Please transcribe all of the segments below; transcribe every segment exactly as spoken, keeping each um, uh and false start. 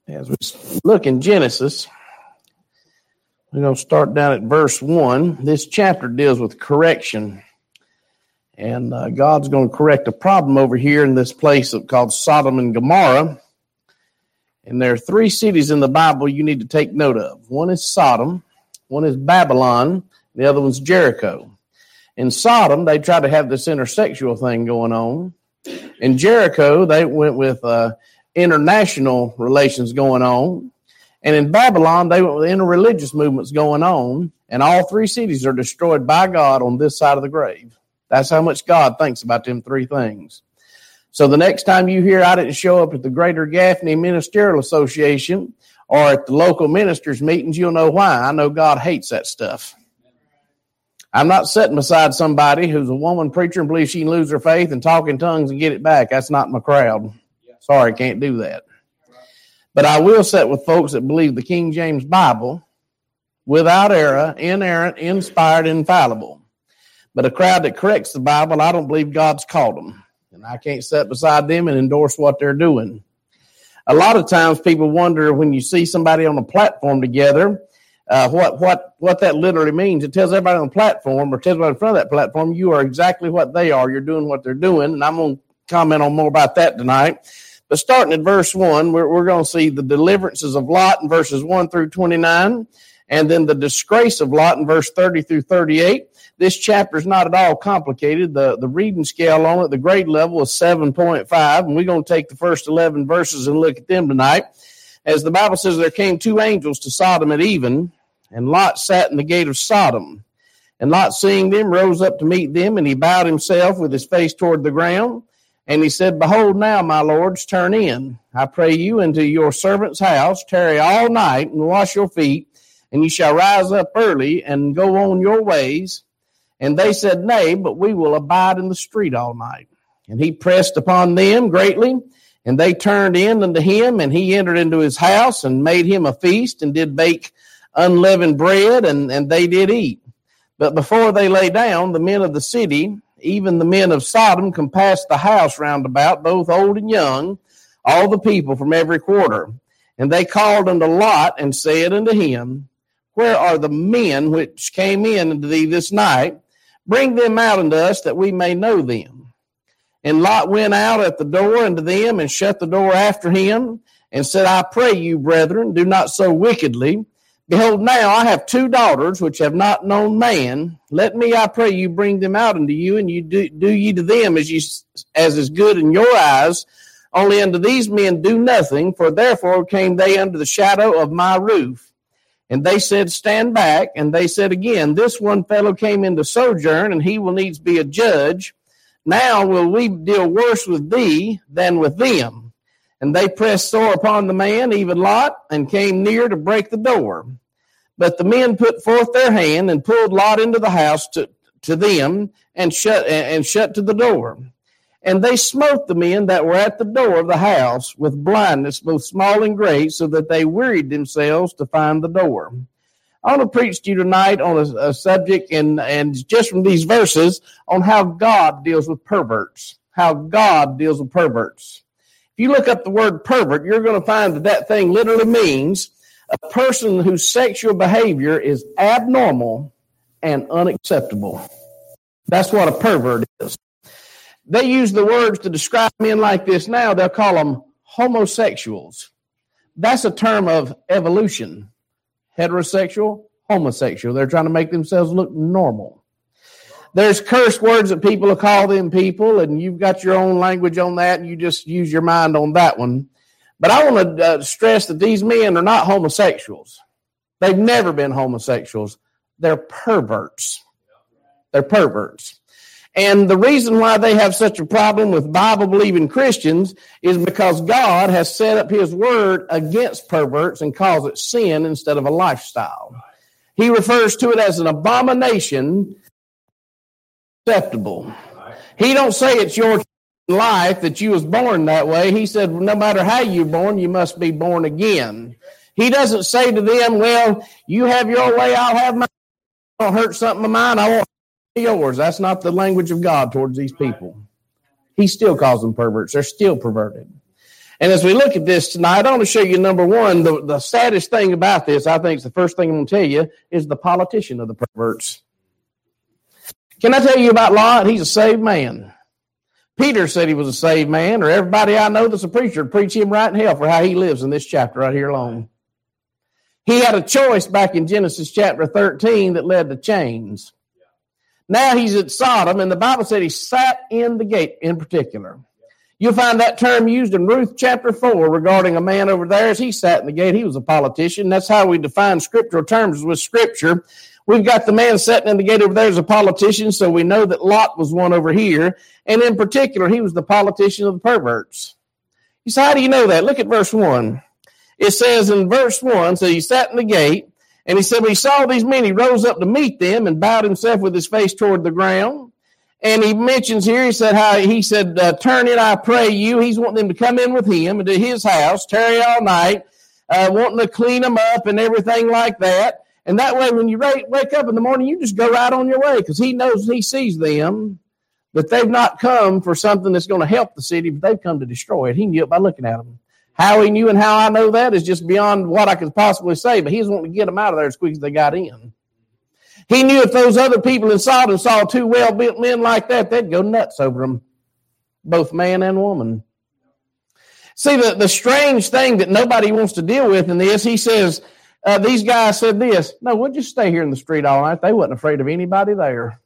As we look in Genesis, we're going to start down at verse one. This chapter deals with correction. And uh, God's going to correct a problem over here in this place called Sodom and Gomorrah. And there are three cities in the Bible you need to take note of. One is Sodom, one is Babylon, the other one's Jericho. In Sodom, they tried to have this intersexual thing going on. In Jericho, they went with uh, international relations going on. And in Babylon, they went with interreligious movements going on. And all three cities are destroyed by God on this side of the grave. That's how much God thinks about them three things. So the next time you hear I didn't show up at the Greater Gaffney Ministerial Association or at the local ministers' meetings, you'll know why. I know God hates that stuff. I'm not sitting beside somebody who's a woman preacher and believes she can lose her faith and talk in tongues and get it back. That's not my crowd. Sorry, can't do that. But I will sit with folks that believe the King James Bible, without error, inerrant, inspired, infallible. But a crowd that corrects the Bible, I don't believe God's called them. And I can't sit beside them and endorse what they're doing. A lot of times people wonder when you see somebody on a platform together, uh, what what what that literally means. It tells everybody on the platform or tells everybody in front of that platform, you are exactly what they are. You're doing what they're doing. And I'm going to comment on more about that tonight. But starting at verse one, we're, we're going to see the deliverances of Lot in verses one through twenty-nine, and then the disgrace of Lot in verse thirty through thirty-eight. This chapter is not at all complicated. The, the reading scale on it, the grade level is seven point five, and we're going to take the first eleven verses and look at them tonight. As the Bible says, there came two angels to Sodom at even, and Lot sat in the gate of Sodom. And Lot, seeing them, rose up to meet them, and he bowed himself with his face toward the ground. And he said, Behold now, my lords, turn in, I pray you, into your servant's house, tarry all night, and wash your feet, and you shall rise up early, and go on your ways. And they said, Nay, but we will abide in the street all night. And he pressed upon them greatly, and they turned in unto him, and he entered into his house, and made him a feast, and did bake unleavened bread, and, and they did eat. But before they lay down, the men of the city, even the men of Sodom, compassed the house round about, both old and young, all the people from every quarter. And they called unto Lot, and said unto him, Where are the men which came in unto thee this night? Bring them out unto us, that we may know them. And Lot went out at the door unto them, and shut the door after him, and said, I pray you, brethren, do not so wickedly. Behold, now I have two daughters which have not known man. Let me, I pray you, bring them out unto you, and you do, do ye to them as ye as is good in your eyes. Only unto these men do nothing, for therefore came they under the shadow of my roof. And they said, Stand back. And they said again, This one fellow came into sojourn, and he will needs be a judge. Now will we deal worse with thee than with them. And they pressed sore upon the man, even Lot, and came near to break the door. But the men put forth their hand, and pulled Lot into the house to, to them, and shut and shut to the door. And they smote the men that were at the door of the house with blindness, both small and great, so that they wearied themselves to find the door. I want to preach to you tonight on a, a subject, and, and just from these verses, on how God deals with perverts. How God deals with perverts. If you look up the word pervert, you're going to find that that thing literally means a person whose sexual behavior is abnormal and unacceptable. That's what a pervert is. They use the words to describe men like this now. They'll call them homosexuals. That's a term of evolution. Heterosexual, homosexual. They're trying to make themselves look normal. There's curse words that people will call them people, and you've got your own language on that, and you just use your mind on that one. But I want to uh, stress that these men are not homosexuals. They've never been homosexuals. They're perverts. They're perverts. And the reason why they have such a problem with Bible-believing Christians is because God has set up his word against perverts and calls it sin instead of a lifestyle. He refers to it as an abomination acceptable. He don't say it's your life that you was born that way. He said no matter how you're born, you must be born again. He doesn't say to them, well, you have your way, I'll have mine. I don't hurt something of mine, I won't yours. That's not the language of God towards these people. He still calls them perverts. They're still perverted. And as we look at this tonight, I want to show you, number one, the, the saddest thing about this, I think is the first thing I'm going to tell you, is the politician of the perverts. Can I tell you about Lot? He's a saved man. Peter said he was a saved man, or everybody I know that's a preacher would preach him right in hell for how he lives in this chapter right here alone. He had a choice back in Genesis chapter thirteen that led to chains. Now he's at Sodom, and the Bible said he sat in the gate in particular. You'll find that term used in Ruth chapter four regarding a man over there as he sat in the gate. He was a politician. That's how we define scriptural terms with Scripture. We've got the man sitting in the gate over there as a politician, so we know that Lot was one over here. And in particular, he was the politician of the perverts. You say, how do you know that? Look at verse one. It says in verse one, so he sat in the gate, and he said, when he saw these men, he rose up to meet them and bowed himself with his face toward the ground. And he mentions here, he said, how he said, uh, turn in, I pray you. He's wanting them to come in with him into his house, tarry all night, uh, wanting to clean them up and everything like that. And that way, when you wake up in the morning, you just go right on your way because he knows, he sees them, that they've not come for something that's going to help the city, but they've come to destroy it. He knew it by looking at them. How he knew and how I know that is just beyond what I could possibly say, but he's wanting to get them out of there as quick as they got in. He knew if those other people in Sodom saw two well-built men like that, they'd go nuts over them, both man and woman. See, the, the strange thing that nobody wants to deal with in this, he says, uh, these guys said this, no, we'll just stay here in the street all night. They wasn't afraid of anybody there.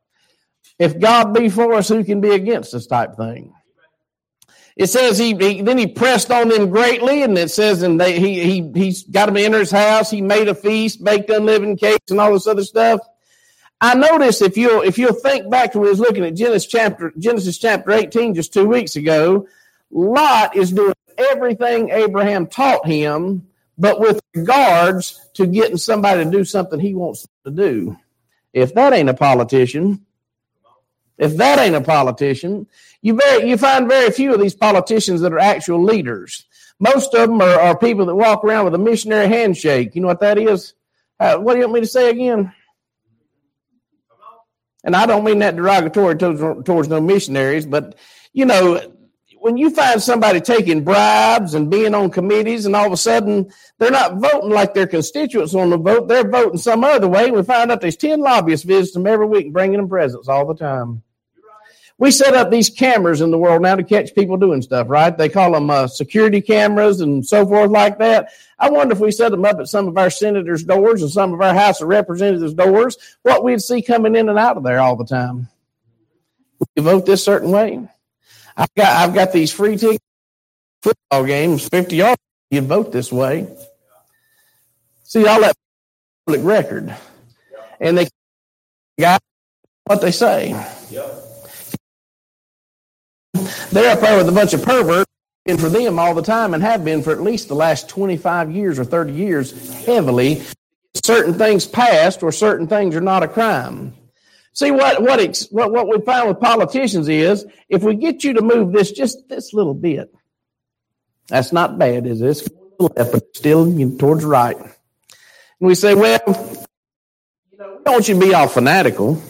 If God be for us, who can be against us type thing? It says he, he then he pressed on them greatly, and it says and they he he he's got them to enter his house. He made a feast, baked unleavened cakes, and all this other stuff. I notice if you if you'll think back to when we was looking at Genesis chapter Genesis chapter eighteen just two weeks ago, Lot is doing everything Abraham taught him, but with regards to getting somebody to do something he wants to do. If that ain't a politician. If that ain't a politician, you very, you find very few of these politicians that are actual leaders. Most of them are, are people that walk around with a missionary handshake. You know what that is? Uh, what do you want me to say again? And I don't mean that derogatory towards, towards no missionaries, but, you know, when you find somebody taking bribes and being on committees and all of a sudden they're not voting like their constituents want to vote, they're voting some other way. We find out there's ten lobbyists visiting them every week and bringing them presents all the time. We set up these cameras in the world now to catch people doing stuff, right? They call them uh, security cameras and so forth like that. I wonder if we set them up at some of our senators' doors and some of our House of Representatives' doors, what we'd see coming in and out of there all the time. You vote this certain way. I've got I've got these free tickets, football games, fifty yards. You vote this way. See all that public record, and they got what they say. Yep. They're up there with a bunch of perverts, and for them all the time, and have been for at least the last twenty-five years or thirty years, heavily. Certain things passed, or certain things are not a crime. See, what what ex, what what we find with politicians is, if we get you to move this just this little bit, that's not bad, is it? It's left, but still towards the right. And we say, well, you know, we don't want you to be all fanatical.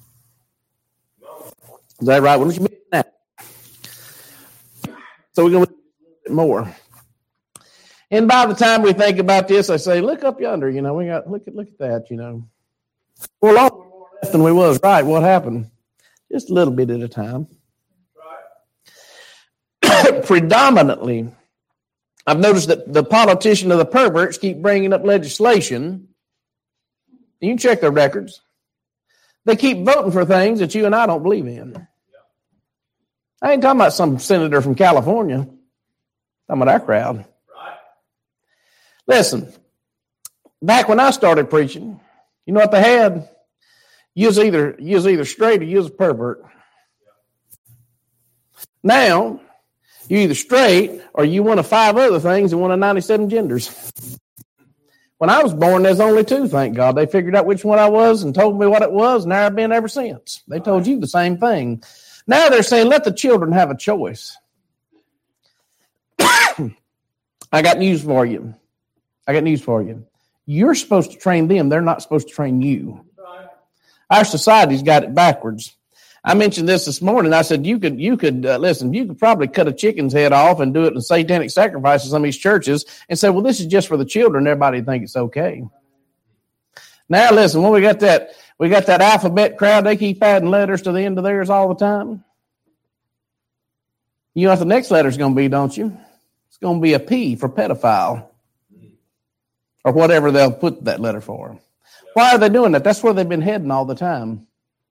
Is that right? Why don't you be fanatical? So we're going to look a little bit more. And by the time we think about this, I say, look up yonder. You know, we got look at look at that. You know, we're a lot more left than we was. Right? What happened? Just a little bit at a time. Right. Predominantly, I've noticed that the politicians of the perverts keep bringing up legislation. You can check their records. They keep voting for things that you and I don't believe in. I ain't talking about some senator from California. I'm talking about our crowd. Right. Listen, back when I started preaching, you know what they had? You was either you was either straight or you was a pervert. Now, you're either straight or you one of five other things and one of ninety-seven genders. When I was born, there's only two, thank God. They figured out which one I was and told me what it was, and there I've been ever since. They told you the same thing. Now they're saying, let the children have a choice. I got news for you. I got news for you. You're supposed to train them. They're not supposed to train you. Our society's got it backwards. I mentioned this this morning. I said, you could, you could, uh, listen, you could probably cut a chicken's head off and do it in satanic sacrifice in some of these churches and say, well, this is just for the children. Everybody think it's okay. Now, listen, when we got that, we got that alphabet crowd, they keep adding letters to the end of theirs all the time. You know what the next letter's going to be, don't you? It's going to be a P for pedophile or whatever they'll put that letter for. Why are they doing that? That's where they've been heading all the time.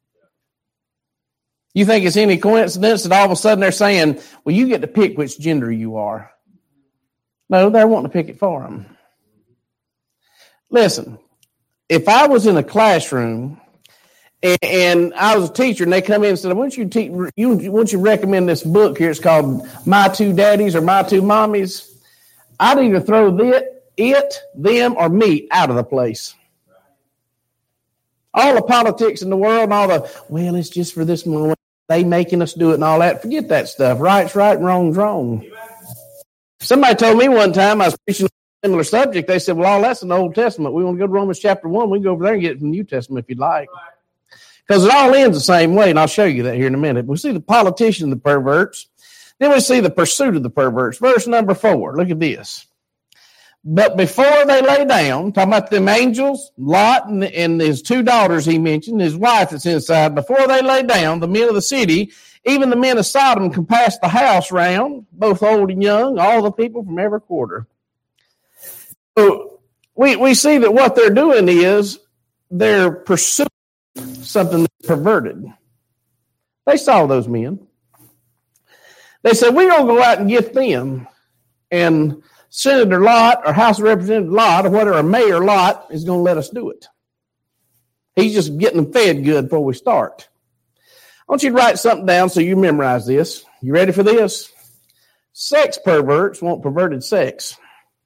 You think it's any coincidence that all of a sudden they're saying, well, you get to pick which gender you are? No, they're wanting to pick it for them. Listen, if I was in a classroom and, and I was a teacher and they come in and said, why don't you, te- you, why don't you recommend this book here? It's called My Two Daddies or My Two Mommies. I'd either throw it, it, them, or me out of the place. All the politics in the world and all the, well, it's just for this moment. They making us do it and all that. Forget that stuff. Right's right and wrong's wrong. Somebody told me one time, I was preaching a similar subject. They said, well, all that's in the Old Testament. We want to go to Romans chapter one. We can go over there and get it from the New Testament if you'd like. Because it all ends the same way, and I'll show you that here in a minute. We see the politician, the perverts. Then we see the pursuit of the perverts. Verse number four. Look at this. But before they lay down, talking about them angels, Lot and, and his two daughters he mentioned, his wife that's inside, before they lay down, the men of the city, even the men of Sodom compassed the house round, both old and young, all the people from every quarter. So we, we see that what they're doing is they're pursuing something that's perverted. They saw those men. They said, we're going to go out and get them. And Senator Lot or House of Representative Lot or whatever, Mayor Lot is going to let us do it. He's just getting them fed good before we start. I want you to write something down so you memorize this. You ready for this? Sex perverts want perverted sex.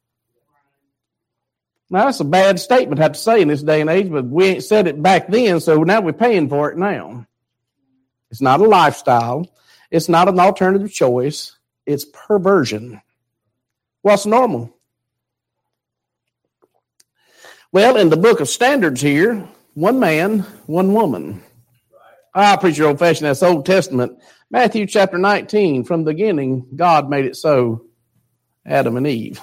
Now, that's a bad statement I have to say in this day and age, but we ain't said it back then, so now we're paying for it now. It's not a lifestyle. It's not an alternative choice. It's perversion. What's normal? Well, in the book of standards here, one man, one woman. I preach your old fashioned, that's Old Testament. Matthew chapter nineteen, from the beginning, God made it so, Adam and Eve.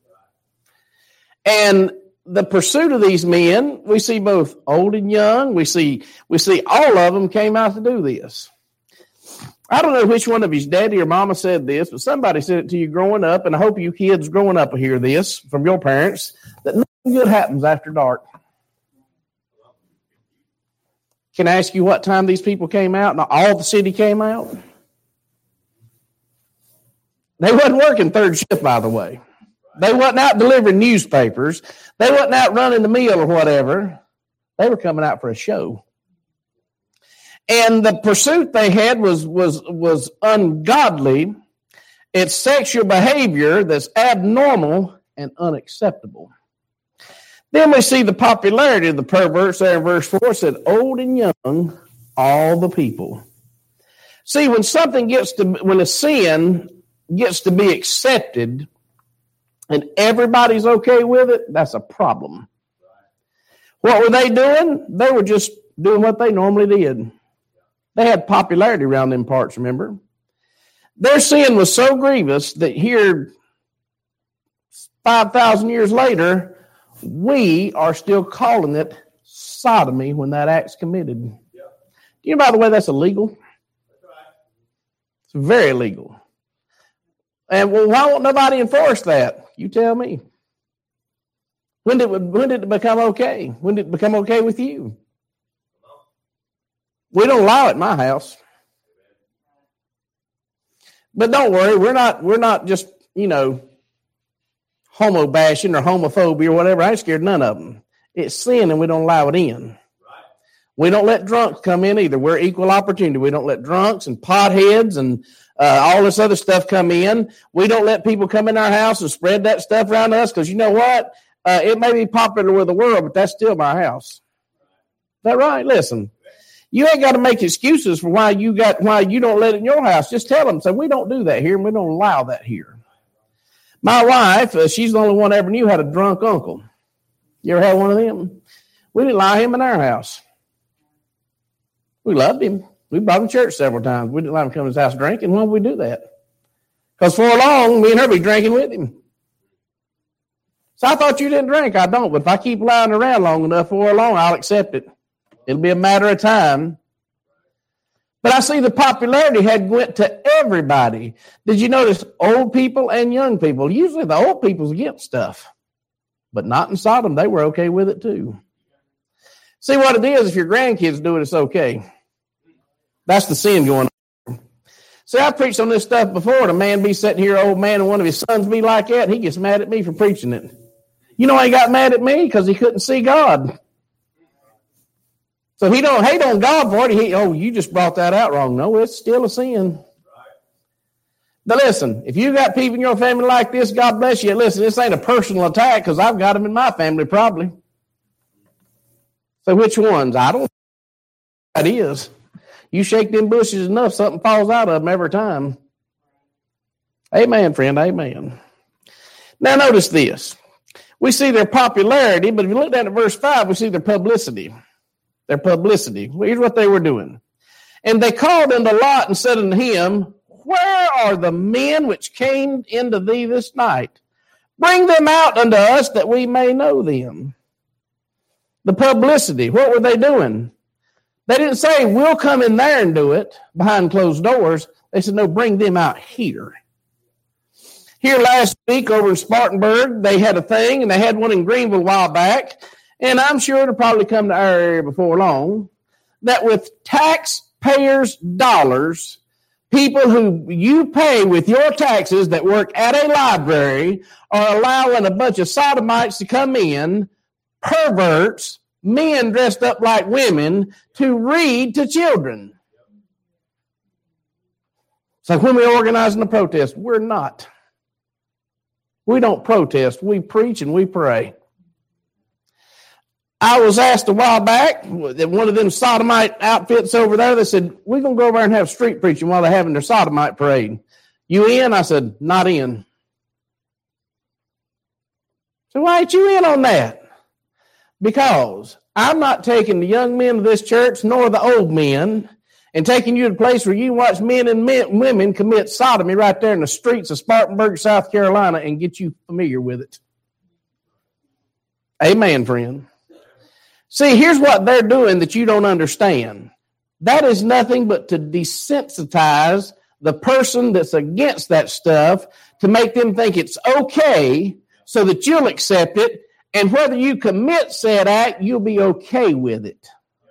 And the pursuit of these men, we see both old and young. We see, we see all of them came out to do this. I don't know which one of his daddy or mama said this, but somebody said it to you growing up, and I hope you kids growing up will hear this from your parents, that nothing good happens after dark. Can I ask you what time these people came out and all the city came out? They wasn't working third shift, by the way. They wasn't out delivering newspapers. They wasn't out running the mill or whatever. They were coming out for a show. And the pursuit they had was, was, was ungodly. It's sexual behavior that's abnormal and unacceptable. Then we see the popularity of the perverts there in verse four. It said, old and young, all the people. See, when something gets to, when a sin gets to be accepted and everybody's okay with it, that's a problem. What were they doing? They were just doing what they normally did. They had popularity around them parts, remember? Their sin was so grievous that here, five thousand years later, we are still calling it sodomy when that act's committed. Yeah. You know, by the way, that's illegal. That's right. It's very illegal. And well, why won't nobody enforce that? You tell me. When did, when did it become okay? When did it become okay with you? We don't allow it in my house. But don't worry, we're not we're not just, you know, homo bashing or homophobia or whatever. I ain't scared of none of them. It's sin and we don't allow it in. Right. We don't let drunks come in either. We're equal opportunity. We don't let drunks and potheads and uh, all this other stuff come in. We don't let people come in our house and spread that stuff around us because you know what? Uh, it may be popular with the world, but that's still my house. Is that right? Listen. You ain't got to make excuses for why you got why you don't let it in your house. Just tell them, say, we don't do that here, and we don't allow that here. My wife, uh, she's the only one I ever knew had a drunk uncle. You ever had one of them? We didn't allow him in our house. We loved him. We brought him to church several times. We didn't let him come to his house drinking. Why would we do that? Because for long, me and her be drinking with him. So I thought you didn't drink. I don't. But if I keep lying around long enough for long, I'll accept it. It'll be a matter of time. But I see the popularity had went to everybody. Did you notice old people and young people? Usually the old people's against stuff. But not in Sodom. They were okay with it too. See what it is, if your grandkids do it, it's okay. That's the sin going on. See, I preached on this stuff before, and a man be sitting here, old man, and one of his sons be like that, and he gets mad at me for preaching it. You know he got mad at me? Because he couldn't see God. So he don't hate on God for it. He, oh, you just brought that out wrong. No, it's still a sin. Now listen, if you got people in your family like this, God bless you. Listen, this ain't a personal attack because I've got them in my family probably. So which ones? I don't know what that is. You shake them bushes enough, something falls out of them every time. Amen, friend, amen. Now notice this. We see their popularity, but if you look down at verse five, we see their publicity. Their publicity. Well, here's what they were doing. And they called unto Lot and said unto him, where are the men which came into thee this night? Bring them out unto us that we may know them. The publicity. What were they doing? They didn't say, we'll come in there and do it behind closed doors. They said, no, bring them out here. Here last week over in Spartanburg, they had a thing, and they had one in Greenville a while back, and I'm sure it'll probably come to our area before long, that with taxpayers' dollars, people who you pay with your taxes that work at a library are allowing a bunch of sodomites to come in, perverts, men dressed up like women, to read to children. So when we're organizing a protest, we're not. We don't protest. We preach and we pray. I was asked a while back, that one of them sodomite outfits over there, they said, we're going to go over there and have street preaching while they're having their sodomite parade. You in? I said, not in. So why ain't you in on that? Because I'm not taking the young men of this church, nor the old men, and taking you to a place where you watch men and men, women commit sodomy right there in the streets of Spartanburg, South Carolina, and get you familiar with it. Amen, friend. See, here's what they're doing that you don't understand. That is nothing but to desensitize the person that's against that stuff, to make them think it's okay so that you'll accept it, and whether you commit said act, you'll be okay with it.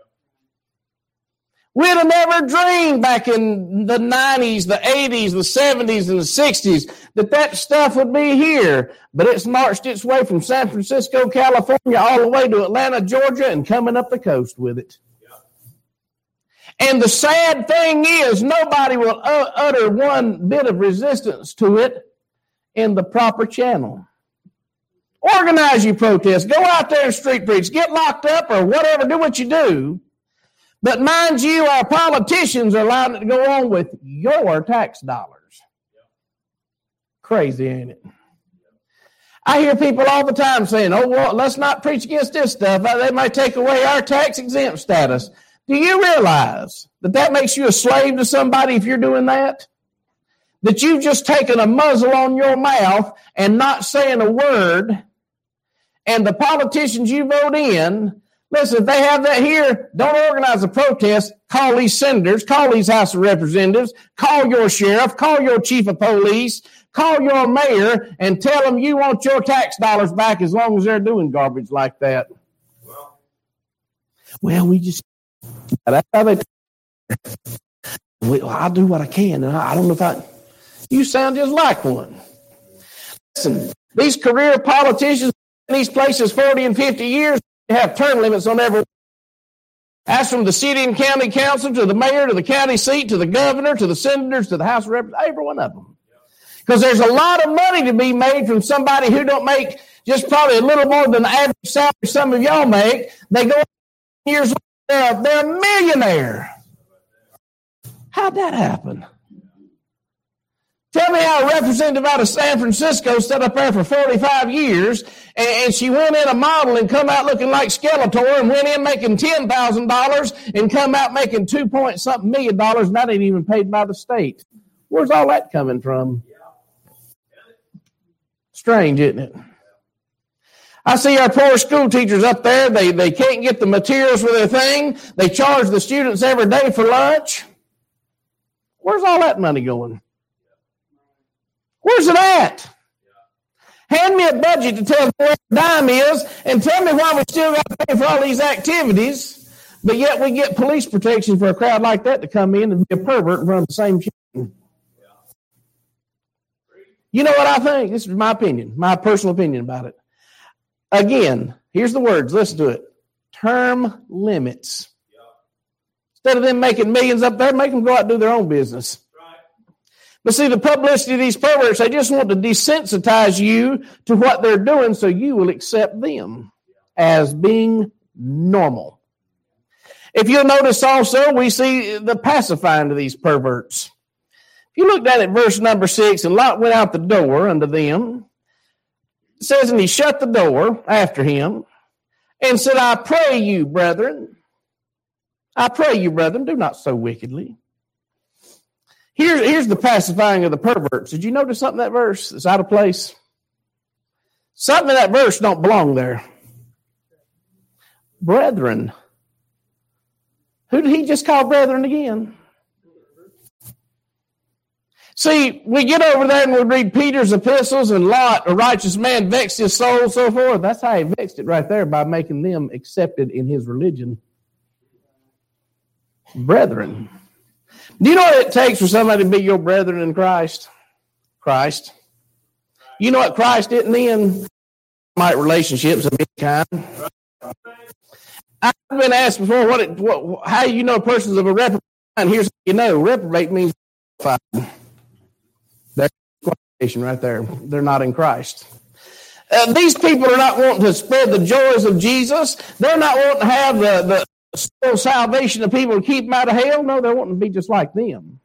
We'd have never dreamed back in the nineties, the eighties, the seventies, and the sixties that that stuff would be here. But it's marched its way from San Francisco, California, all the way to Atlanta, Georgia, and coming up the coast with it. And the sad thing is, nobody will uh, utter one bit of resistance to it in the proper channel. Organize your protest. Go out there and street preach. Get locked up or whatever. Do what you do. But mind you, our politicians are allowing it to go on with your tax dollars. Crazy, ain't it? I hear people all the time saying, oh, well, let's not preach against this stuff. They might take away our tax exempt status. Do you realize that that makes you a slave to somebody if you're doing that? That you've just taken a muzzle on your mouth and not saying a word, and the politicians you vote in, listen, if they have that here, don't organize a protest. Call these senators, call these House of Representatives, call your sheriff, call your chief of police, call your mayor, and tell them you want your tax dollars back as long as they're doing garbage like that. Well, well we just, that's how they, well, I'll do what I can. And I don't know if I, you sound just like one. Listen, these career politicians in these places forty and fifty years, have term limits on every. That's from the city and county council to the mayor to the county seat to the governor to the senators to the House of Representatives, every one of them. Because there's a lot of money to be made from somebody who don't make just probably a little more than the average salary some of y'all make. They go years later, they're a millionaire. How'd that happen? Tell me how a representative out of San Francisco sat up there for forty-five years and, and she went in a model and come out looking like Skeletor and went in making ten thousand dollars and come out making two point something million dollars and that ain't even paid by the state. Where's all that coming from? Strange, isn't it? I see our poor school teachers up there. They, they can't get the materials for their thing. They charge the students every day for lunch. Where's all that money going? Where's it at? Hand me a budget to tell me where the dime is and tell me why we still got to pay for all these activities, but yet we get police protection for a crowd like that to come in and be a pervert and run the same shooting. You know what I think? This is my opinion, my personal opinion about it. Again, here's the words. Listen to it. Term limits. Instead of them making millions up there, make them go out and do their own business. But see, the publicity of these perverts, they just want to desensitize you to what they're doing so you will accept them as being normal. If you'll notice also, we see the pacifying of these perverts. If you looked at it, verse number six, and Lot went out the door unto them. It says, and he shut the door after him and said, I pray you, brethren, I pray you, brethren, do not so wickedly. Here, here's the pacifying of the perverts. Did you notice something in that verse that's out of place? Something in that verse don't belong there. Brethren. Who did he just call brethren again? See, we get over there and we read Peter's epistles and Lot, a righteous man, vexed his soul and so forth. That's how he vexed it right there, by making them accepted in his religion. Brethren. Do you know what it takes for somebody to be your brethren in Christ? Christ. You know what Christ didn't in? Might relationships of any kind. I've been asked before what it, what, how you know a person's of a reprobate mind. Here's what you know. Reprobate means there's qualification right there. They're not in Christ. Uh, these people are not wanting to spread the joys of Jesus. They're not wanting to have the, the still salvation of people to keep them out of hell. No, they're wanting to be just like them.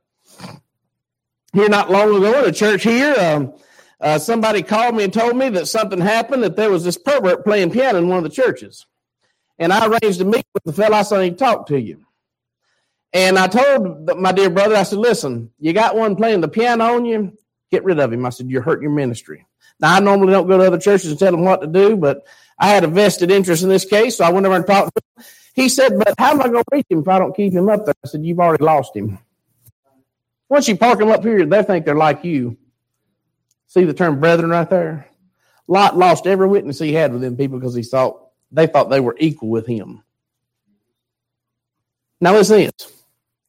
Here not long ago in a church here, um, uh, somebody called me and told me that something happened, that there was this pervert playing piano in one of the churches. And I arranged a meeting with the fellow. I said, I need to talk to you. And I told my dear brother, I said, listen, you got one playing the piano on you, get rid of him. I said, you're hurting your ministry. Now, I normally don't go to other churches and tell them what to do, but I had a vested interest in this case, so I went over and talked to him. He said, but how am I going to reach him if I don't keep him up there? I said, you've already lost him. Once you park them up here, they think they're like you. See the term brethren right there? Lot lost every witness he had with them people because he thought they thought they were equal with him. Now listen to this.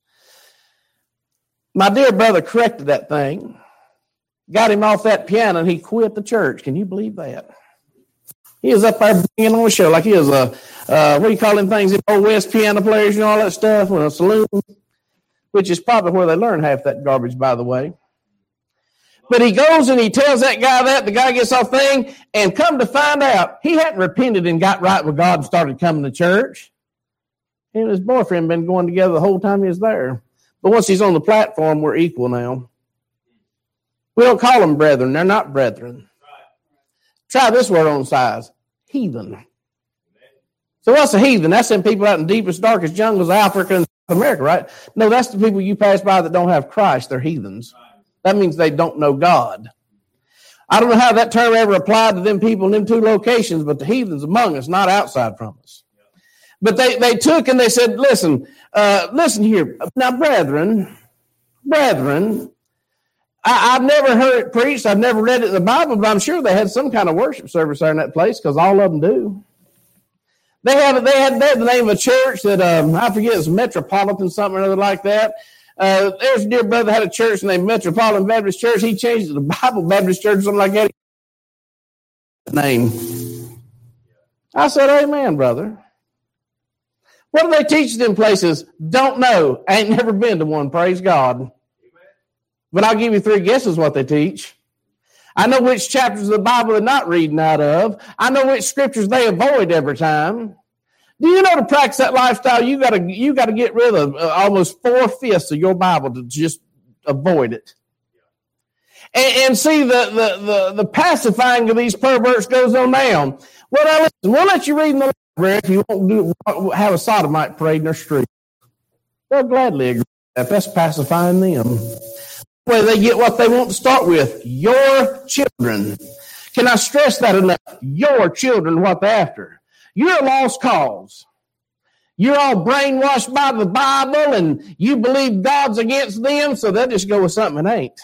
My dear brother corrected that thing, got him off that piano, and he quit the church. Can you believe that? He was up there bringing on a show like he was a, uh, what do you call them things, the old West piano players and all that stuff, in a saloon, which is probably where they learn half that garbage, by the way. But he goes and he tells that guy that, the guy gets off thing, and come to find out, he hadn't repented and got right with God and started coming to church. He and his boyfriend been going together the whole time he was there. But once he's on the platform, we're equal now. We don't call them brethren. They're not brethren. Try this word on size. Heathen. So what's a heathen? That's them people out in the deepest, darkest jungles of Africa and South America, right? No, that's the people you pass by that don't have Christ. They're heathens. That means they don't know God. I don't know how that term ever applied to them people in them two locations, but the heathens among us, not outside from us. But they, they took and they said, listen, uh, listen here. Now, brethren, brethren, I, I've never heard it preached. I've never read it in the Bible, but I'm sure they had some kind of worship service there in that place because all of them do. They had, they had, they had the name of a church that, um, I forget, it's Metropolitan, something or other like that. Uh, there's a dear brother had a church named Metropolitan Baptist Church. He changed it to Bible Baptist Church or something like that. Name. I said, amen, brother. What do they teach them places? Don't know. Ain't never been to one, praise God. But I'll give you three guesses what they teach. I know which chapters of the Bible they're not reading out of. I know which scriptures they avoid every time. Do you know to practice that lifestyle, you got to you got to get rid of uh, almost four-fifths of your Bible to just avoid it. And, and see, the, the, the, the pacifying of these perverts goes on down. Well, now listen, we'll let you read in the library if you won't do, have a sodomite parade in their street. They'll gladly agree with that. That's pacifying them. Well, they get what they want to start with. Your children. Can I stress that enough? Your children, what they're after. You're a lost cause. You're all brainwashed by the Bible and you believe God's against them, so they'll just go with something that ain't.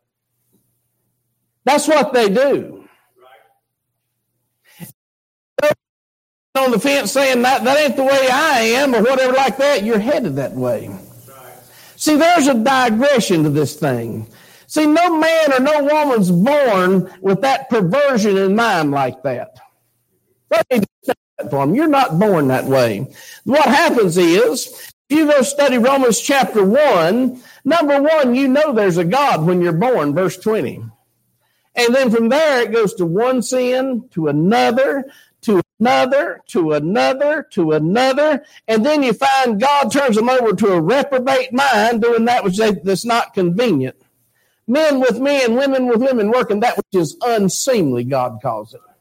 That's what they do. On the fence saying that, that ain't the way I am or whatever like that, you're headed that way. See, there's a digression to this thing. See, no man or no woman's born with that perversion in mind like that. Let me say that for them. You're not born that way. What happens is, if you go study Romans chapter one, number one, you know there's a God when you're born, verse twenty. And then from there it goes to one sin, to another, to another, to another, to another, and then you find God turns them over to a reprobate mind, doing that which they, that's not convenient. Men with men, women with women, working that which is unseemly, God calls it.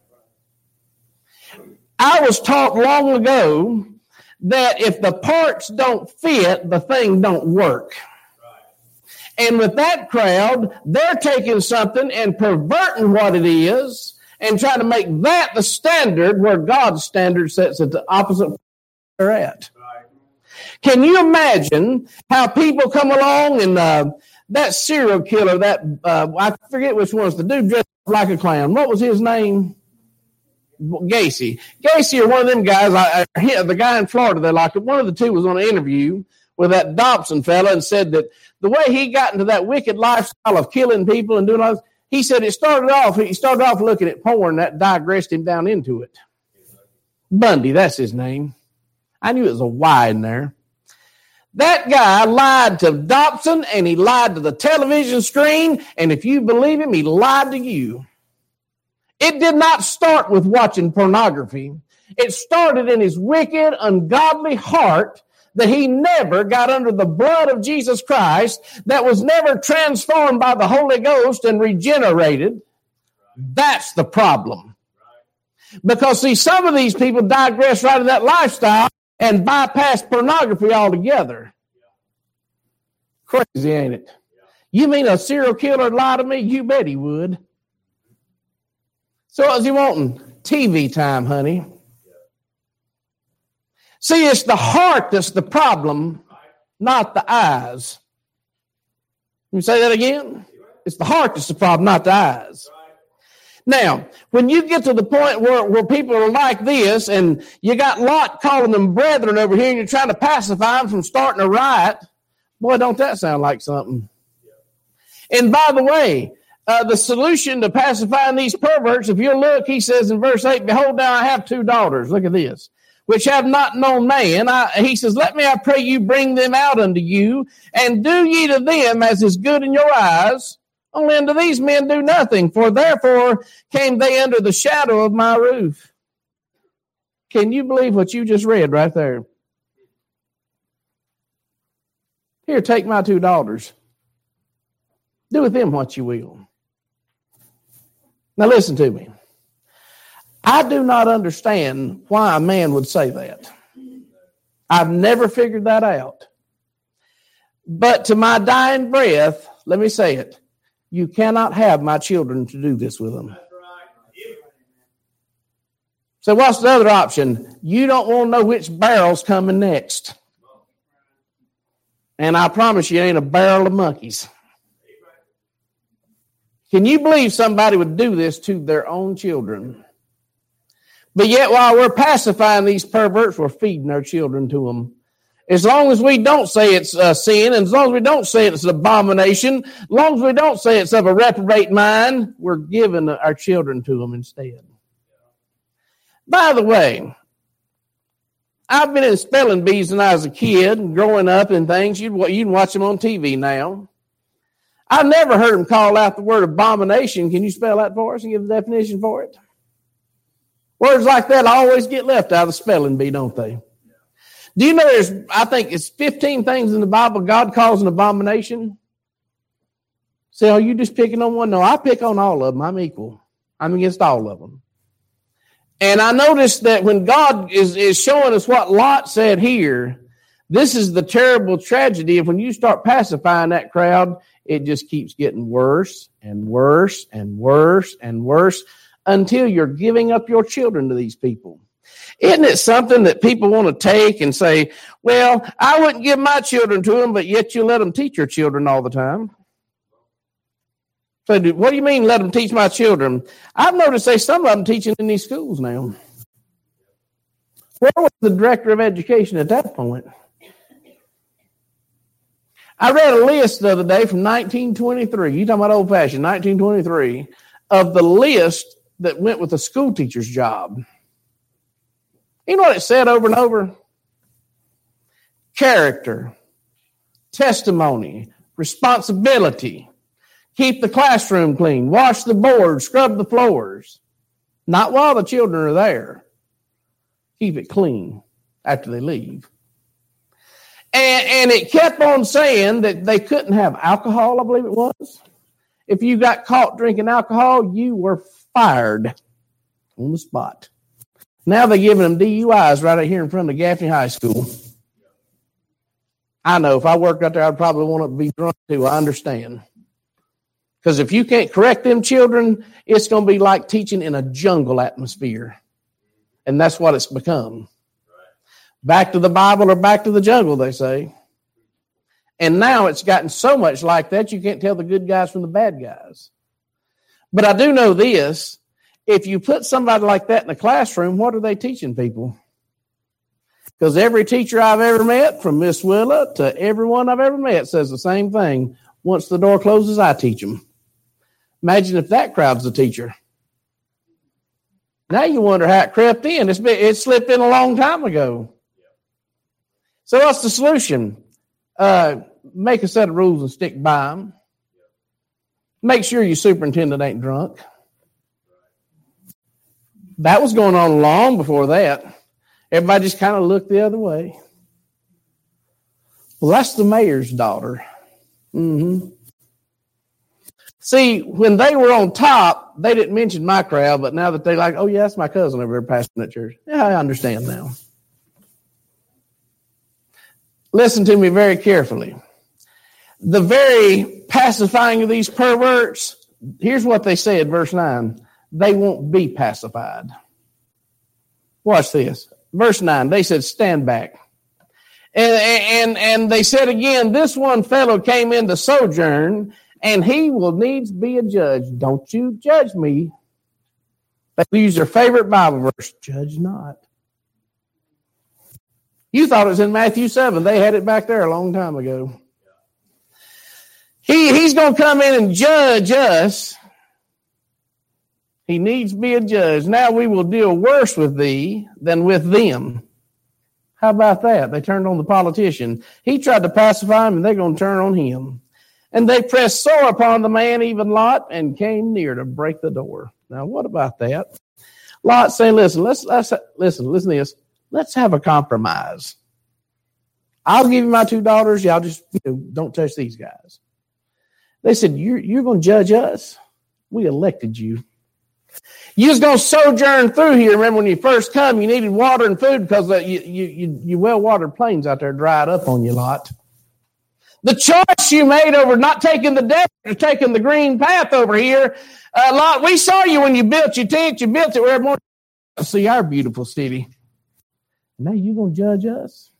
I was taught long ago that if the parts don't fit, the thing don't work. And with that crowd, they're taking something and perverting what it is and trying to make that the standard where God's standard sets at the opposite they're at. Can you imagine how people come along and uh, that serial killer, that uh, I forget which one was the dude dressed like a clown. What was his name? Gacy. Gacy or one of them guys, I, I, the guy in Florida they liked it. One of the two was on an interview with that Dobson fella and said that the way he got into that wicked lifestyle of killing people and doing all this, he said it started off, he started off looking at porn, that digressed him down into it. Bundy, that's his name. I knew it was a Y in there. That guy lied to Dobson and he lied to the television screen, and if you believe him, he lied to you. It did not start with watching pornography. It started in his wicked, ungodly heart that he never got under the blood of Jesus Christ, that was never transformed by the Holy Ghost and regenerated. That's the problem. Because, see, some of these people digress right in that lifestyle and bypass pornography altogether. Crazy, ain't it? You mean a serial killer would lie to me? You bet he would. So what is he wanting? T V time, honey. See, it's the heart that's the problem, not the eyes. Let me say that again. It's the heart that's the problem, not the eyes. Now, when you get to the point where, where people are like this, and you got Lot calling them brethren over here, and you're trying to pacify them from starting a riot, boy, don't that sound like something. And by the way, uh, the solution to pacifying these perverts, if you look, he says in verse eight, behold, now I have two daughters. Look at this. Which have not known man. I, he says, let me, I pray you, bring them out unto you, and do ye to them as is good in your eyes. Only unto these men do nothing, for therefore came they under the shadow of my roof. Can you believe what you just read right there? Here, take my two daughters. Do with them what you will. Now listen to me. I do not understand why a man would say that. I've never figured that out. But to my dying breath, let me say it. You cannot have my children to do this with them. So what's the other option? You don't want to know which barrel's coming next. And I promise you, it ain't a barrel of monkeys. Can you believe somebody would do this to their own children? But yet, while we're pacifying these perverts, we're feeding our children to them. As long as we don't say it's a sin, and as long as we don't say it's an abomination, as long as we don't say it's of a reprobate mind, we're giving our children to them instead. By the way, I've been in spelling bees when I was a kid and growing up and things. You'd, you can watch them on T V now. I've never heard them call out the word abomination. Can you spell that for us and give the definition for it? Words like that always get left out of the spelling bee, don't they? Do you know there's, I think it's fifteen things in the Bible God calls an abomination? Say, are you just picking on one? No, I pick on all of them. I'm equal. I'm against all of them. And I noticed that when God is, is showing us what Lot said here, this is the terrible tragedy of when you start pacifying that crowd, it just keeps getting worse and worse and worse and worse until you're giving up your children to these people. Isn't it something that people want to take and say, well, I wouldn't give my children to them, but yet you let them teach your children all the time? So what do you mean let them teach my children? I've noticed they some of them teaching in these schools now. Where was the director of education at that point? I read a list the other day from nineteen twenty-three. You talking about old-fashioned, nineteen twenty-three, of the list that went with a school teacher's job. You know what it said over and over? Character, testimony, responsibility, keep the classroom clean, wash the boards, scrub the floors. Not while the children are there. Keep it clean after they leave. And, and it kept on saying that they couldn't have alcohol, I believe it was. If you got caught drinking alcohol, you were fired on the spot. Now they're giving them D U Is right out here in front of Gaffney High School. I know if I worked out there, I'd probably want to be drunk too. I understand. Because if you can't correct them children, it's going to be like teaching in a jungle atmosphere. And that's what it's become. Back to the Bible or back to the jungle, they say. And now it's gotten so much like that, you can't tell the good guys from the bad guys. But I do know this. If you put somebody like that in a classroom, what are they teaching people? Because every teacher I've ever met, from Miss Willa to everyone I've ever met, says the same thing. Once the door closes, I teach them. Imagine if that crowd's the teacher. Now you wonder how it crept in. It's been, it slipped in a long time ago. So what's the solution? Uh, make a set of rules and stick by them. Make sure your superintendent ain't drunk. That was going on long before that. Everybody just kind of looked the other way. Well, that's the mayor's daughter. Mm-hmm. See, when they were on top, they didn't mention my crowd, but now that they like, oh, yeah, that's my cousin over there pastoring that church. Yeah, I understand now. Listen to me very carefully. The very pacifying of these perverts, here's what they said, verse nine. They won't be pacified. Watch this. Verse nine, they said, stand back. And, and, and they said again, this one fellow came in to sojourn, and he will needs be a judge. Don't you judge me. They use their favorite Bible verse, judge not. You thought it was in Matthew seven. They had it back there a long time ago. He, he's going to come in and judge us. He needs to be a judge. Now we will deal worse with thee than with them. How about that? They turned on the politician. He tried to pacify him, and they're going to turn on him. And they pressed sore upon the man, even Lot, and came near to break the door. Now, what about that? Lot saying, listen, let's, let's listen, listen to this. Let's have a compromise. I'll give you my two daughters. Y'all just you know, don't touch these guys. They said, you're, you're going to judge us? We elected you. You was going to sojourn through here. Remember when you first come, you needed water and food because the, you, you, you, you well-watered plains out there dried up on you, Lot. The choice you made over not taking the desert or taking the green path over here, uh, Lot, we saw you when you built your tent. You built it where everyone to see our beautiful city. Now you're going to judge us?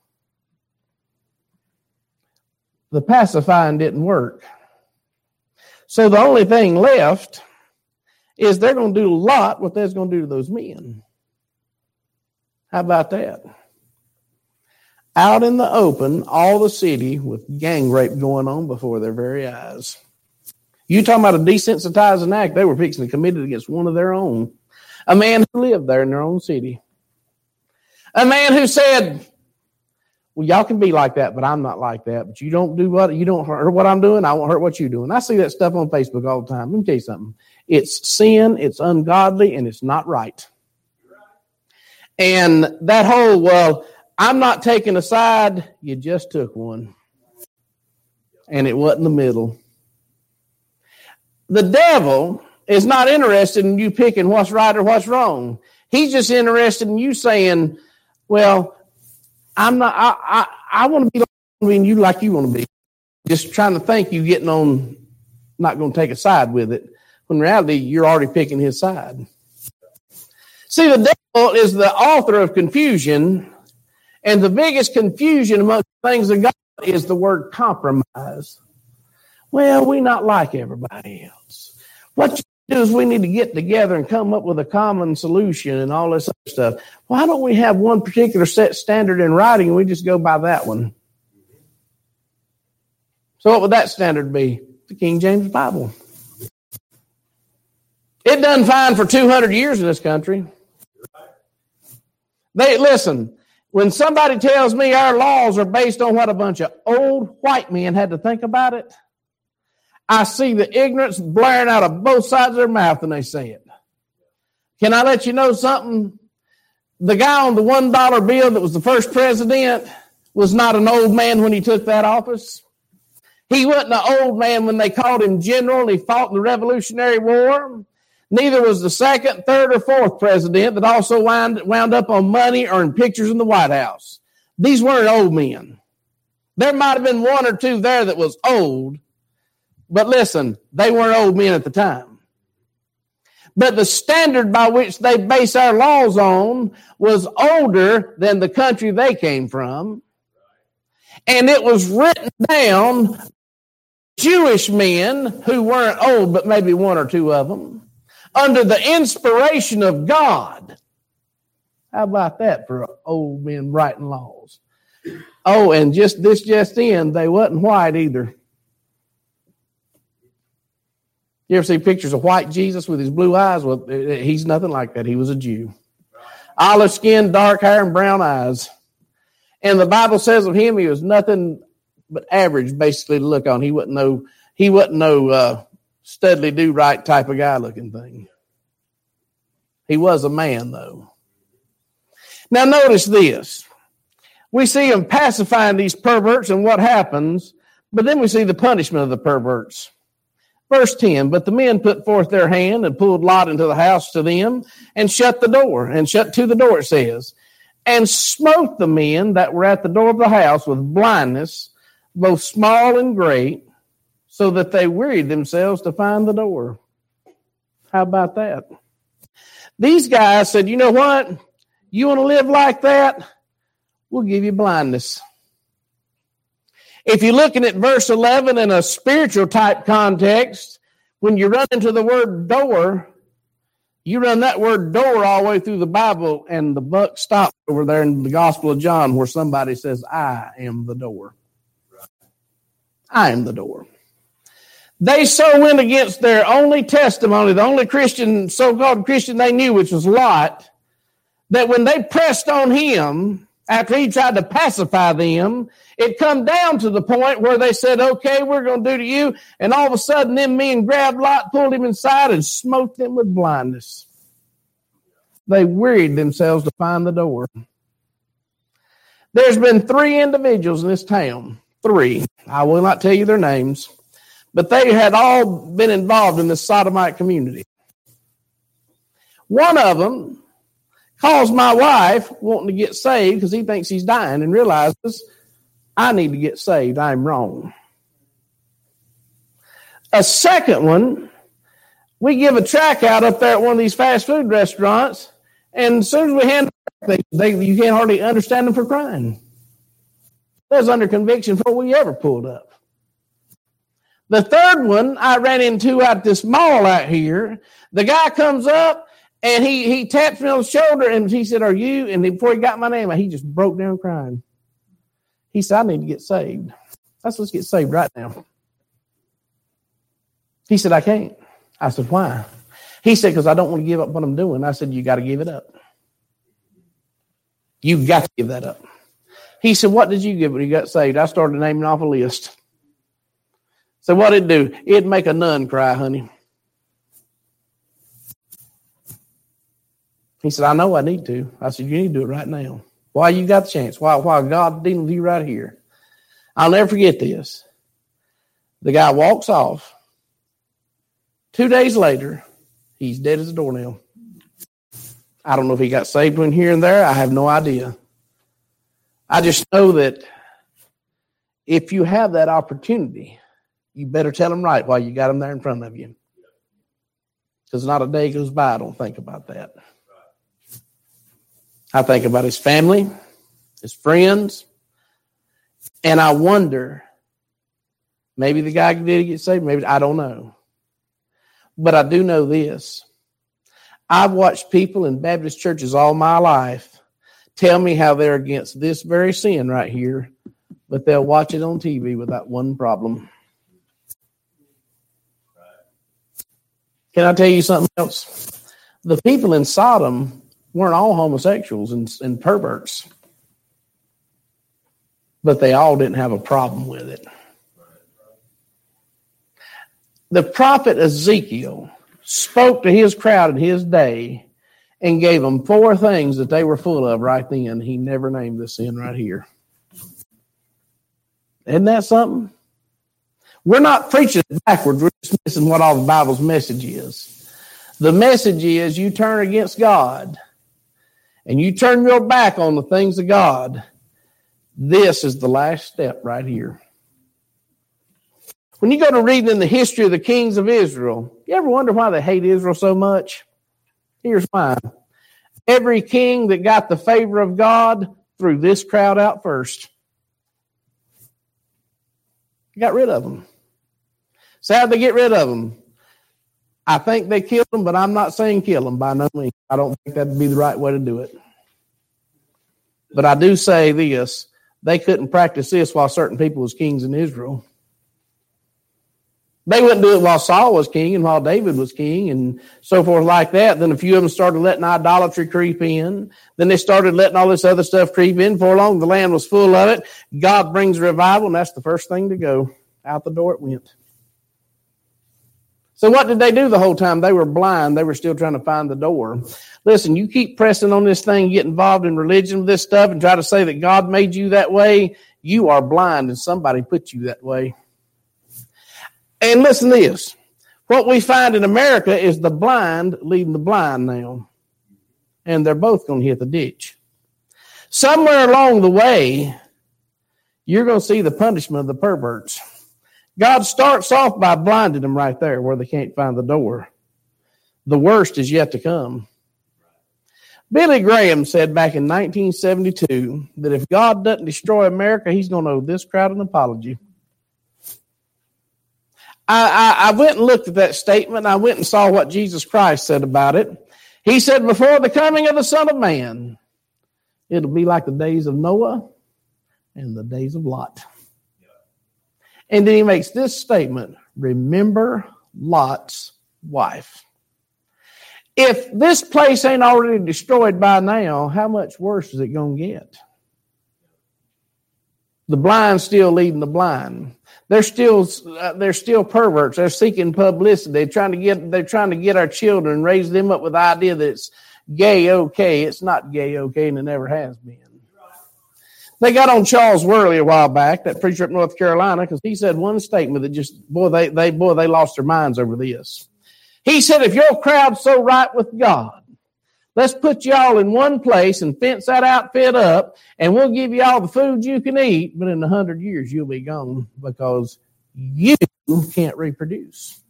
The pacifying didn't work. So the only thing left is they're going to do a lot what they're going to do to those men. How about that? Out in the open, all the city with gang rape going on before their very eyes. You talking about a desensitizing act, they were fixing to commit it against one of their own. A man who lived there in their own city. A man who said, well, y'all can be like that, but I'm not like that. But you don't do what you don't hurt what I'm doing. I won't hurt what you're doing. I see that stuff on Facebook all the time. Let me tell you something. It's sin, it's ungodly, and it's not right. And that whole, well, I'm not taking a side, you just took one. And it wasn't the middle. the devil is not interested in you picking what's right or what's wrong. He's just interested in you saying, well, I'm not, I, I, I want to be like you like you want to be. Just trying to think you getting on, not going to take a side with it. When in reality, you're already picking his side. See, the devil is the author of confusion, and the biggest confusion among the things of God is the word compromise. Well, we not like everybody else. What you do is we need to get together and come up with a common solution and all this other stuff. Why don't we have one particular set standard in writing and we just go by that one? So what would that standard be? The King James Bible. It done fine for two hundred years in this country. They listen, when somebody tells me our laws are based on what a bunch of old white men had to think about it, I see the ignorance blaring out of both sides of their mouth when they say it. Can I let you know something? The guy on the one dollar bill that was the first president was not an old man when he took that office. He wasn't an old man when they called him general and he fought in the Revolutionary War. Neither was the second, third, or fourth president that also wound, wound up on money or in pictures in the White House. These weren't old men. There might have been one or two there that was old, but listen, they weren't old men at the time. But the standard by which they base our laws on was older than the country they came from. And it was written down Jewish men who weren't old, but maybe one or two of them, under the inspiration of God. How about that for old men writing laws? Oh, and just this just in, they wasn't white either. You ever see pictures of white Jesus with his blue eyes? Well, he's nothing like that. He was a Jew. Olive skin, dark hair, and brown eyes. And the Bible says of him, he was nothing but average, basically, to look on. He wasn't no, he wasn't no uh, studly do-right type of guy-looking thing. He was a man, though. Now, notice this. We see him pacifying these perverts and what happens, but then we see the punishment of the perverts. Verse ten, but the men put forth their hand and pulled Lot into the house to them and shut the door, and shut to the door, it says, and smote the men that were at the door of the house with blindness, both small and great, so that they wearied themselves to find the door. How about that? These guys said, you know what? You want to live like that? We'll give you blindness. If you're looking at verse eleven in a spiritual type context, when you run into the word door, you run that word door all the way through the Bible, and the buck stops over there in the Gospel of John where somebody says, I am the door. I am the door. They so went against their only testimony, the only Christian, so-called Christian they knew, which was Lot, that when they pressed on him, after he tried to pacify them, it come down to the point where they said, okay, we're going to do to you. And all of a sudden, them men grabbed Lot, pulled him inside, and smote them with blindness. They wearied themselves to find the door. There's been three individuals in this town. Three. I will not tell you their names. But they had all been involved in this sodomite community. One of them calls my wife wanting to get saved because he thinks he's dying and realizes, I need to get saved. I'm wrong. A second one, we give a track out up there at one of these fast food restaurants, and as soon as we hand them, they, they, you can't hardly understand them for crying. They was under conviction before we ever pulled up. The third one I ran into at this mall out here. The guy comes up, and he, he taps me on the shoulder, and he said, are you? And before he got my name, he just broke down crying. He said, I need to get saved. I said, let's get saved right now. He said, I can't. I said, why? He said, because I don't want to give up what I'm doing. I said, you got to give it up. You got to give that up. He said, what did you give when you got saved? I started naming off a list. So what did it do? It'd make a nun cry, honey. He said, I know I need to. I said, you need to do it right now. Why you got the chance? Why, why God dealing with you right here? I'll never forget this. The guy walks off. Two days later, he's dead as a doornail. I don't know if he got saved when here and there. I have no idea. I just know that if you have that opportunity, you better tell him right while you got him there in front of you. Because not a day goes by I don't think about that. I think about his family, his friends, and I wonder, maybe the guy did get saved, maybe, I don't know. But I do know this. I've watched people in Baptist churches all my life tell me how they're against this very sin right here, but they'll watch it on T V without one problem. Can I tell you something else? The people in Sodom weren't all homosexuals and, and perverts, but they all didn't have a problem with it. The prophet Ezekiel spoke to his crowd in his day and gave them four things that they were full of right then. He never named this sin right here. Isn't that something? We're not preaching backwards. We're just missing what all the Bible's message is. The message is you turn against God and you turn your back on the things of God. This is the last step right here. When you go to reading in the history of the kings of Israel, you ever wonder why they hate Israel so much? Here's why. Every king that got the favor of God threw this crowd out first. Got rid of them. So how'd they get rid of them? I think they killed them, but I'm not saying kill them by no means. I don't think that'd be the right way to do it. But I do say this. They couldn't practice this while certain people was kings in Israel. They wouldn't do it while Saul was king and while David was king and so forth like that. Then a few of them started letting idolatry creep in. Then they started letting all this other stuff creep in. For long, the land was full of it. God brings revival, and that's the first thing to go. Out the door it went. So what did they do the whole time? They were blind. They were still trying to find the door. Listen, you keep pressing on this thing, get involved in religion with this stuff, and try to say that God made you that way, you are blind, and somebody put you that way. And listen to this. What we find in America is the blind leading the blind now. And they're both going to hit the ditch. Somewhere along the way, you're going to see the punishment of the perverts. God starts off by blinding them right there where they can't find the door. The worst is yet to come. Billy Graham said back in nineteen seventy-two that if God doesn't destroy America, he's going to owe this crowd an apology. I, I, I went and looked at that statement. I went and saw what Jesus Christ said about it. He said, before the coming of the Son of Man, it'll be like the days of Noah and the days of Lot. And then he makes this statement, remember Lot's wife. If this place ain't already destroyed by now, how much worse is it going to get? The blind still leading the blind. They're still uh, they're still perverts. They're seeking publicity. They're trying to get they're trying to get our children, raise them up with the idea that it's gay okay. It's not gay okay, and it never has been. They got on Charles Worley a while back, that preacher up in North Carolina, because he said one statement that just boy they they boy they lost their minds over this. He said, if your crowd's so right with God, let's put y'all in one place and fence that outfit up, and we'll give you all the food you can eat, but in a hundred years you'll be gone because you can't reproduce.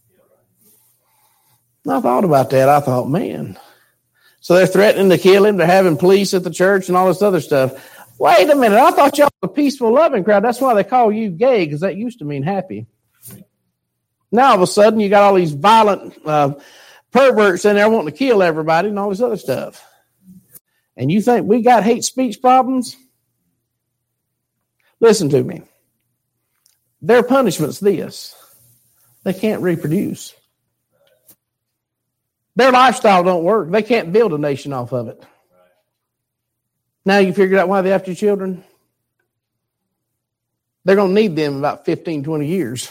And I thought about that. I thought, man. So they're threatening to kill him. They're having police at the church and all this other stuff. Wait a minute. I thought y'all were a peaceful, loving crowd. That's why they call you gay, because that used to mean happy. Now all of a sudden you got all these violent uh, perverts in there wanting to kill everybody and all this other stuff. And you think we got hate speech problems? Listen to me. Their punishment's this. They can't reproduce. Their lifestyle don't work. They can't build a nation off of it. Now you figured out why they're after children? They're going to need them in about fifteen, twenty years.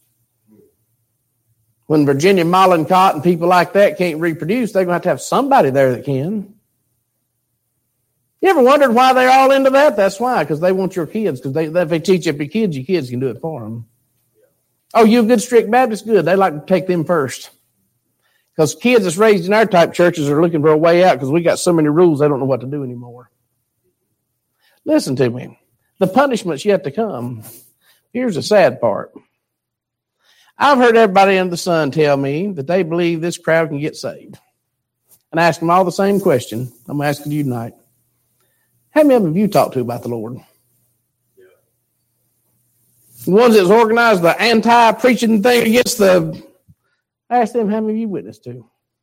When Virginia Mollenkott and people like that can't reproduce, they're going to have to have somebody there that can. You ever wondered why they're all into that? That's why, because they want your kids. Because they, if they teach up your kids, your kids can do it for them. Oh, you a good strict Baptist? Good. They like to take them first. Because kids that's raised in our type churches are looking for a way out because we got so many rules they don't know what to do anymore. Listen to me. The punishment's yet to come. Here's the sad part. I've heard everybody under the sun tell me that they believe this crowd can get saved. And I ask them all the same question. I'm asking you tonight. How many of them have you talked to about the Lord? Yeah. The ones that's organized the anti-preaching thing against the... I ask them, how many of you witnessed to?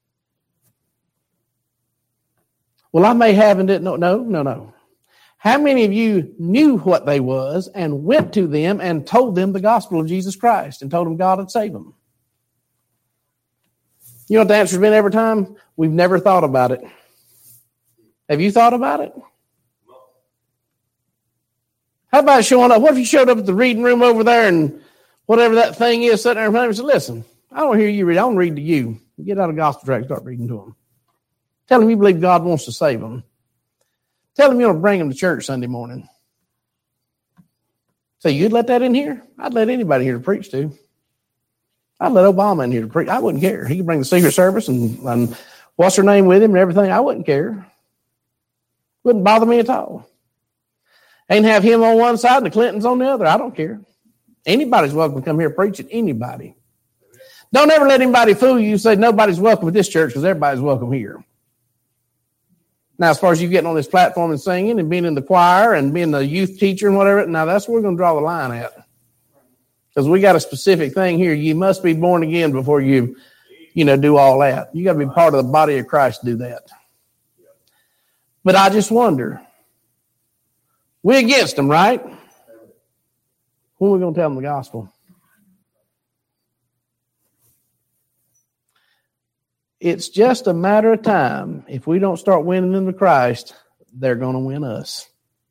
Well, I may have and didn't know. No, no, no. How many of you knew what they was and went to them and told them the gospel of Jesus Christ and told them God had saved them? You know what the answer's been every time? We've never thought about it. Have you thought about it? How about showing up? What if you showed up at the reading room over there and whatever that thing is sitting there in front of you and said, listen, I don't hear you read. I want to read to you. Get out a gospel tract and start reading to them. Tell them you believe God wants to save them. Tell them you want to bring them to church Sunday morning. So you'd let that in here? I'd let anybody here to preach to. I'd let Obama in here to preach. I wouldn't care. He could bring the Secret Service and, and what's her name with him and everything. I wouldn't care. Wouldn't bother me at all. Ain't have him on one side and the Clintons on the other. I don't care. Anybody's welcome to come here preaching. Anybody. Don't ever let anybody fool you and say nobody's welcome at this church because everybody's welcome here. Now, as far as you getting on this platform and singing and being in the choir and being the youth teacher and whatever, now that's where we're going to draw the line at. Because we got a specific thing here. You must be born again before you, you know, do all that. You got to be part of the body of Christ to do that. But I just wonder, we're against them, right? When are we going to tell them the gospel? It's just a matter of time. If we don't start winning them to Christ, they're going to win us.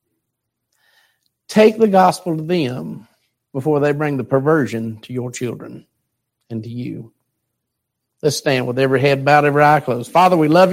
Take the gospel to them before they bring the perversion to your children and to you. Let's stand with every head bowed, every eye closed. Father, we love you.